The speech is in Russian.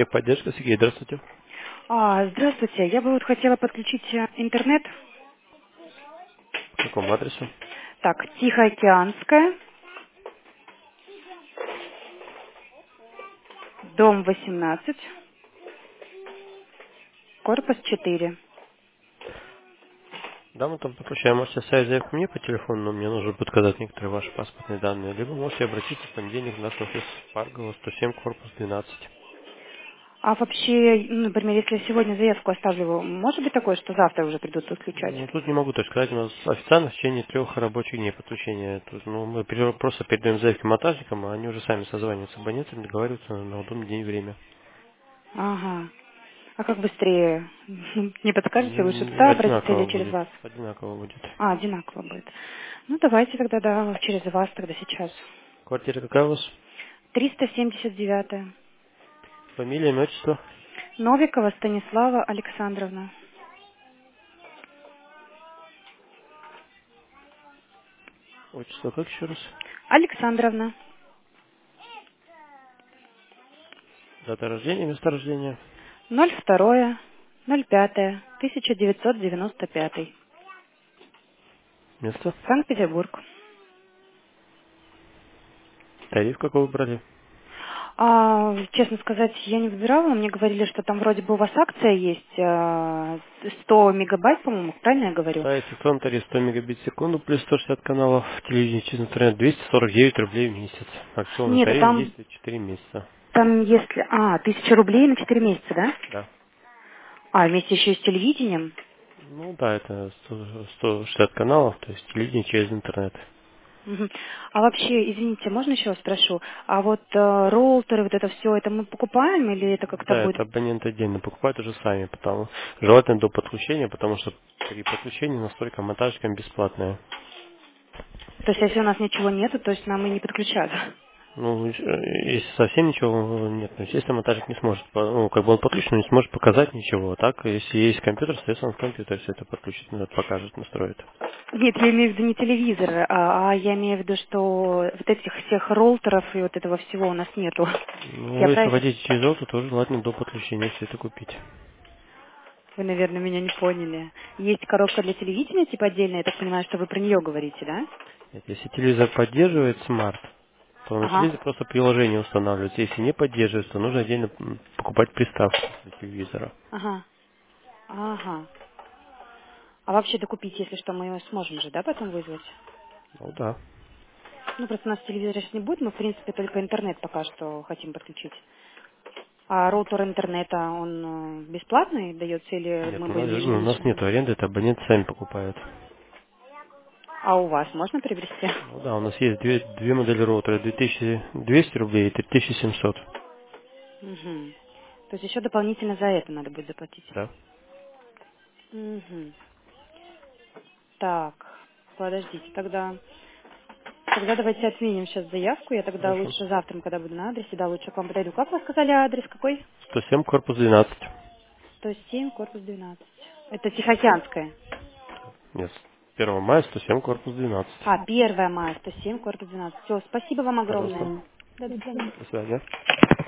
Техподдержка, Сергей, здравствуйте. Здравствуйте. Я бы вот хотела подключить интернет. По какому адресу? Так, Тихоокеанская, дом 18, корпус 4. Да, мы там подключаем. Можете оставить заявку мне по телефону, но мне нужно будет указать некоторые ваши паспортные данные. Либо можете обратиться в понедельник в наш офис Паргова, 107, корпус 12. А вообще, например, если я сегодня заявку оставлю, может быть такое, что завтра уже придут подключать? Ну, тут не могу точно сказать. У нас официально в течение 3 рабочих дней подключения. Тут, мы просто передаем заявки монтажникам, а они уже сами созваниваются с абонентами, договариваются на удобный день и время. Ага. А как быстрее? Не подскажете, лучше туда обратиться или Одинаково через будет. вас? Одинаково будет. Одинаково будет. Ну, давайте тогда, да, через вас тогда сейчас. Квартира какая у вас? 379. Фамилия, имя, отчество? Новикова Станислава Александровна. Отчество как еще раз? Александровна. Дата рождения, место рождения. 02.05.1995. Место. Санкт-Петербург. Тариф какой выбрали? Честно сказать, я не выбирала, но мне говорили, что там вроде бы у вас акция есть, 100 мегабайт, по-моему, правильно я говорю? Да, инструкционный тариф 100 мегабит в секунду плюс 160 каналов, телевидение через интернет 249 рублей в месяц. Акционный Нет, а тариф там, действует 4 месяца. там если, 1000 рублей на 4 месяца, да? Да. Вместе еще и с телевидением. Ну да, это 160 каналов, то есть телевидение через интернет. Мгм. А вообще, извините, можно еще вас спрошу? А вот роутеры, вот это все, это мы покупаем или это как-то Да, будет? это абоненты отдельно покупают уже сами, потому желательно до подключения, потому что при подключении настройка монтажникам бесплатная. То есть, если у нас ничего нету, то есть нам и не подключат. Ну, если совсем ничего нет, ну, естественно, монтажник не сможет, как бы он подключен, но не сможет показать ничего. Так, если есть компьютер, соответственно, он в компьютере все это подключит, покажет, настроит. Нет, я имею в виду не телевизор, а я имею в виду, что вот этих всех роутеров и вот этого всего у нас нету. Ну, Я если правильно? хотите через золото, то желательно до подключения все это купить. Вы, наверное, меня не поняли. Есть коробка для телевидения, типа отдельная, я так понимаю, что вы про нее говорите, да? Нет, если телевизор поддерживает смарт, то на Ага, телевизор просто приложение устанавливается. Если не поддерживает, то нужно отдельно покупать приставку для телевизора. ага, ага. А вообще докупить, если что, мы его сможем же, да, потом вызвать? Ну да. Ну, просто у нас телевизора сейчас не будет, мы, в принципе, только интернет пока что хотим подключить. А роутер интернета, он бесплатный дается или Нет, мы у нас, будем у нас нет ежемесячно? аренды, это абоненты сами покупают. А у вас можно приобрести? Ну да, у нас есть две модели роутера, 2200 рублей и 3700. Угу. То есть еще дополнительно за это надо будет заплатить. Да, Угу. Так, подождите, тогда давайте отменим сейчас заявку. Я тогда хорошо. лучше завтра, когда буду на адресе, да, лучше к вам подойду. Как вы сказали адрес какой? 107, корпус 12. 107, корпус 12. Это Тихоокеанская. Нет, 1 мая 107, корпус 12. 1 мая, 107, корпус 12. Все, спасибо вам Пожалуйста. огромное. До свидания. До свидания.